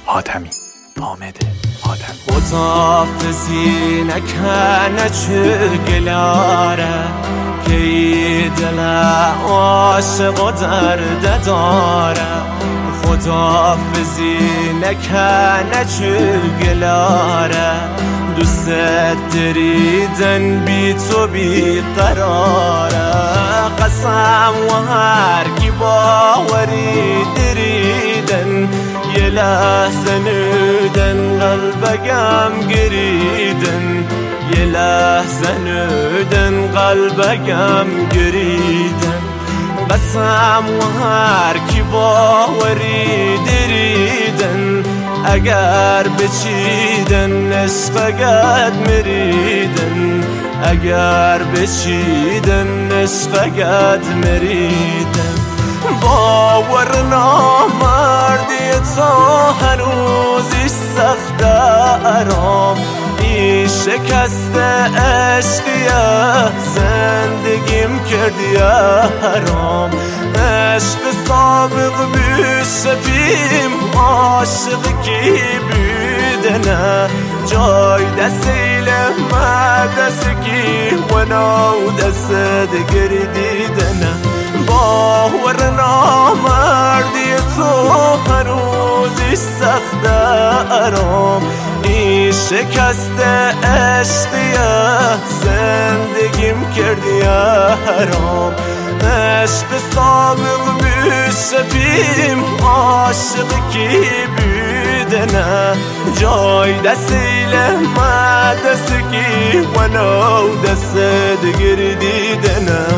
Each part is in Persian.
حاتمی حامد حاتمی خداحافظی نکنه چه گلاره که ای دل عاشق و درد داره خداحافظی نکنه چه گلاره دوست دریدن بی تو بی قراره قسم و هر کی باوری دریدن یه لحظه نودن قلبگم گریدن یه لحظه نودن قلبگم گریدن قسم و هر کی باوری دریدن اگر بچیدن عشقگت مریدن اگر بچیدن عشقگت مریدن باور نامردی تو هنوزش سخته آرام این شکست عشقیه زندگیم کردی حرام عشق سابق بیشفیم عاشق کی بیدنه جای دستیل ما دست کی و نو دست دگری دیدنه باور نامردی تو هنوزش سخته آرام این شکست عشقیه زندگیم کردی حرام عشق سابق بیشفیم عاشق کی بیدنه جای دستیل ما دست کی و نو دست دگری دیدنه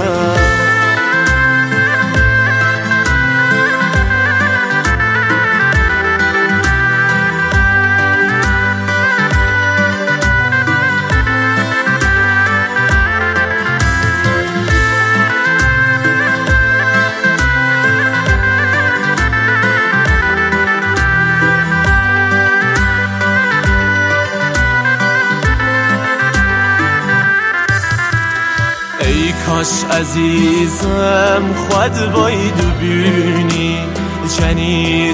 ای کاش عزیزم خود باید ببینی چنی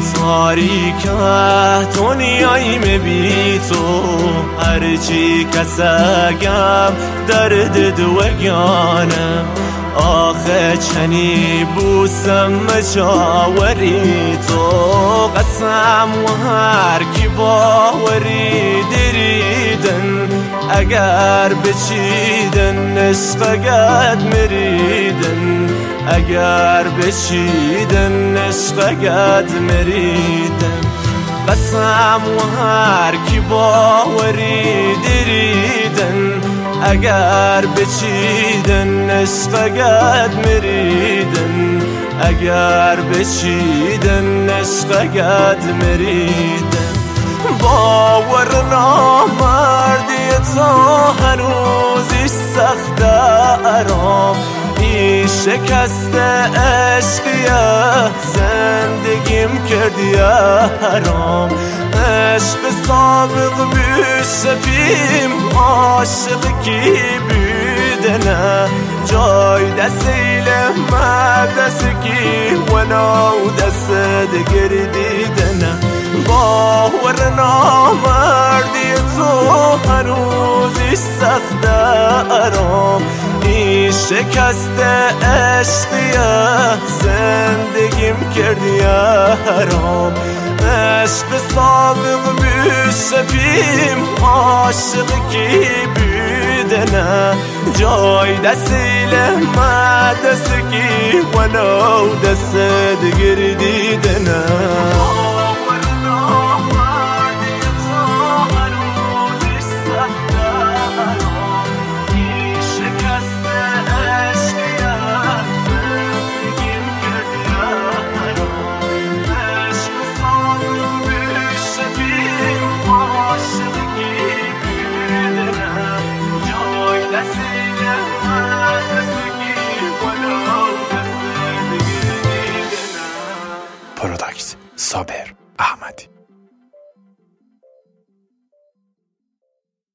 تاریکه دنیایی بی تو هرچی کسگم درد دوگانم آخه چنی بوسم مجاوری تو قسم و هر کی باوری دریدن اگر بچیدن عشقگت مریدن اگر بچیدن عشقگت مریدن قسم و هر کی باوری دریدن اگر بچیدن عشقگت مریدن اگر بچیدن عشقگت مریدن باور نامردی تو هنوزش سخته آرام این شکست عشقیه زندگیم کردی حرام عشق سابق بیشفیم عاشق کی بیدنه جای دستیل ما دست کی و نو دست دگری دیدنه باور نامردی تو هنوزش سخته آرام این شکست عشقیه زندگیم کردی حرام عشق سابق بیشفیم عاشق کی بیدنه جای دستیل ما دست کی و نو دست دگری دیدنه پروداکس صابر احمدی.